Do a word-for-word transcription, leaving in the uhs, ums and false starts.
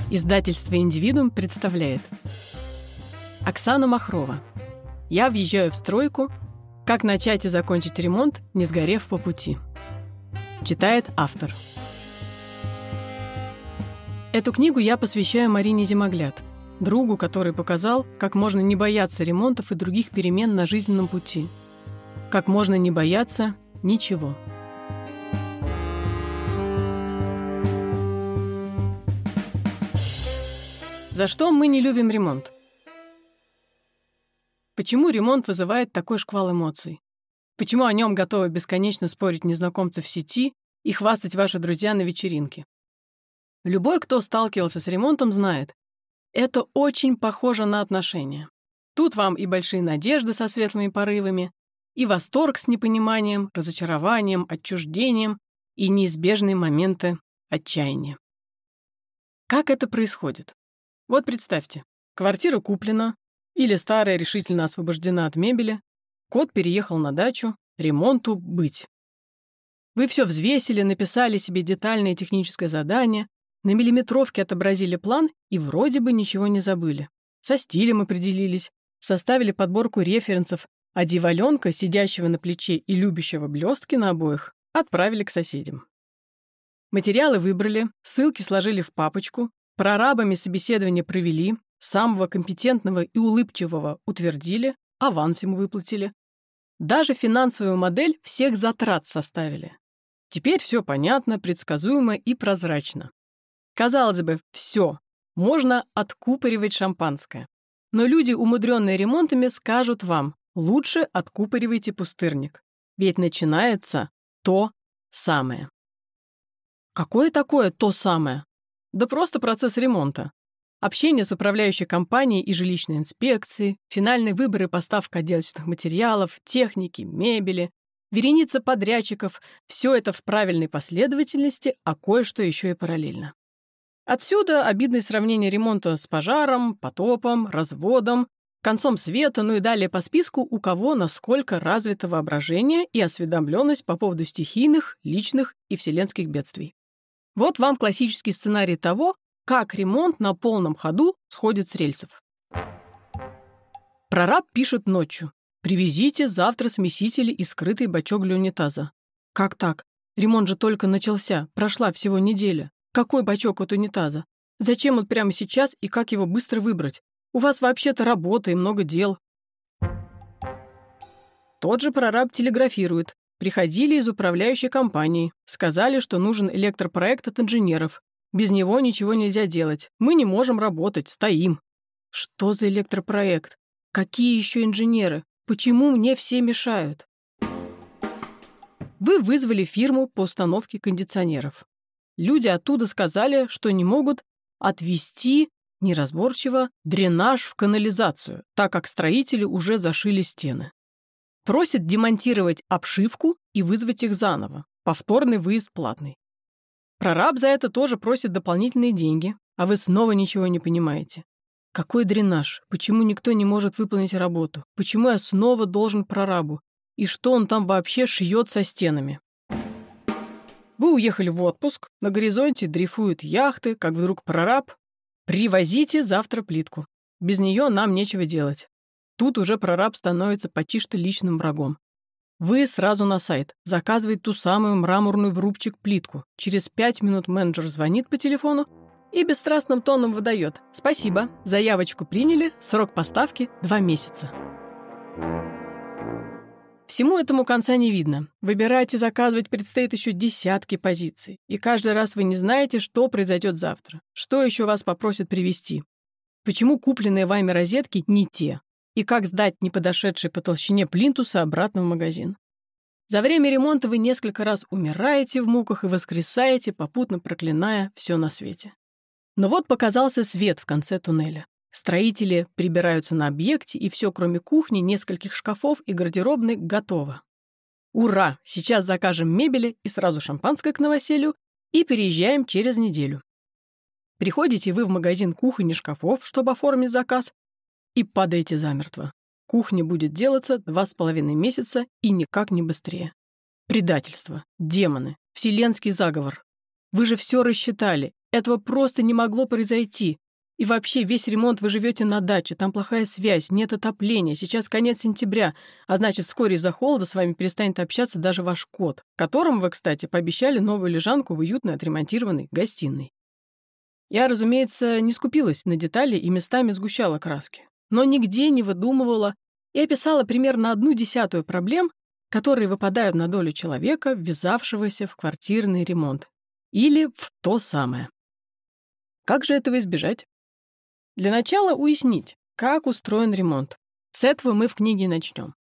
Издательство «Индивидуум» представляет Оксана Махрова. Я въезжаю в стройку. Как начать и закончить ремонт, не сгорев по пути. Читает автор. Эту книгу я посвящаю Марине Зимогляд, другу, который показал, как можно не бояться ремонтов и других перемен на жизненном пути. Как можно не бояться ничего. За что мы не любим ремонт? Почему ремонт вызывает такой шквал эмоций? Почему о нем готовы бесконечно спорить незнакомцы в сети и хвастать ваши друзья на вечеринке? Любой, кто сталкивался с ремонтом, знает, это очень похоже на отношения. Тут вам и большие надежды со светлыми порывами, и восторг с непониманием, разочарованием, отчуждением и неизбежные моменты отчаяния. Как это происходит? Вот представьте, квартира куплена, или старая решительно освобождена от мебели, кот переехал на дачу, ремонту быть. Вы все взвесили, написали себе детальное техническое задание, на миллиметровке отобразили план и вроде бы ничего не забыли. Со стилем определились, составили подборку референсов, а дьяволёнка, сидящего на плече и любящего блестки на обоих, отправили к соседям. Материалы выбрали, ссылки сложили в папочку, прорабами собеседование провели, самого компетентного и улыбчивого утвердили, аванс ему выплатили. Даже финансовую модель всех затрат составили. Теперь все понятно, предсказуемо и прозрачно. Казалось бы, все, можно откупоривать шампанское. Но люди, умудренные ремонтами, скажут вам, лучше откупоривайте пустырник. Ведь начинается то самое. Какое такое то самое? Да просто процесс ремонта. Общение с управляющей компанией и жилищной инспекцией, финальный выбор и поставка отделочных материалов, техники, мебели, вереница подрядчиков – все это в правильной последовательности, а кое-что еще и параллельно. Отсюда обидное сравнение ремонта с пожаром, потопом, разводом, концом света, ну и далее по списку, у кого насколько развито воображение и осведомленность по поводу стихийных, личных и вселенских бедствий. Вот вам классический сценарий того, как ремонт на полном ходу сходит с рельсов. Прораб пишет ночью. «Привезите завтра смесители и скрытый бачок для унитаза». Как так? Ремонт же только начался, прошла всего неделя. Какой бачок от унитаза? Зачем он прямо сейчас и как его быстро выбрать? У вас вообще-то работа и много дел. Тот же прораб телеграфирует. Приходили из управляющей компании. Сказали, что нужен электропроект от инженеров. Без него ничего нельзя делать. Мы не можем работать, стоим. Что за электропроект? Какие еще инженеры? Почему мне все мешают? Вы вызвали фирму по установке кондиционеров. Люди оттуда сказали, что не могут отвести, неразборчиво, дренаж в канализацию, так как строители уже зашили стены. Просят демонтировать обшивку и вызвать их заново. Повторный выезд платный. Прораб за это тоже просит дополнительные деньги, а вы снова ничего не понимаете. Какой дренаж? Почему никто не может выполнить работу? Почему я снова должен прорабу? И что он там вообще шьет со стенами? Вы уехали в отпуск, на горизонте дрейфуют яхты, как вдруг прораб. Привозите завтра плитку. Без нее нам нечего делать. Тут уже прораб становится почти что личным врагом. Вы сразу на сайт, заказывает ту самую мраморную в рубчик плитку. Через пять минут менеджер звонит по телефону и бесстрастным тоном выдает: «Спасибо, заявочку приняли, срок поставки два месяца». Всему этому конца не видно. Выбирать и заказывать предстоит еще десятки позиций. И каждый раз вы не знаете, что произойдет завтра. Что еще вас попросят привезти. Почему купленные вами розетки не те. И как сдать неподошедший по толщине плинтуса обратно в магазин. За время ремонта вы несколько раз умираете в муках и воскресаете, попутно проклиная все на свете. Но вот показался свет в конце туннеля. Строители прибираются на объекте, и все, кроме кухни, нескольких шкафов и гардеробной, готово. Ура! Сейчас закажем мебели и сразу шампанское к новоселью и переезжаем через неделю. Приходите вы в магазин кухонь и шкафов, чтобы оформить заказ, и падаете замертво. Кухня будет делаться два с половиной месяца и никак не быстрее. Предательство, демоны, вселенский заговор. Вы же все рассчитали. Этого просто не могло произойти. И вообще, весь ремонт вы живете на даче, там плохая связь, нет отопления, сейчас конец сентября, а значит, вскоре из-за холода с вами перестанет общаться даже ваш кот, которому вы, кстати, пообещали новую лежанку в уютной отремонтированной гостиной. Я, разумеется, не скупилась на детали и местами сгущала краски, но нигде не выдумывала и описала примерно одну десятую проблем, которые выпадают на долю человека, ввязавшегося в квартирный ремонт. Или в то самое. Как же этого избежать? Для начала уяснить, как устроен ремонт. С этого мы в книге начнем.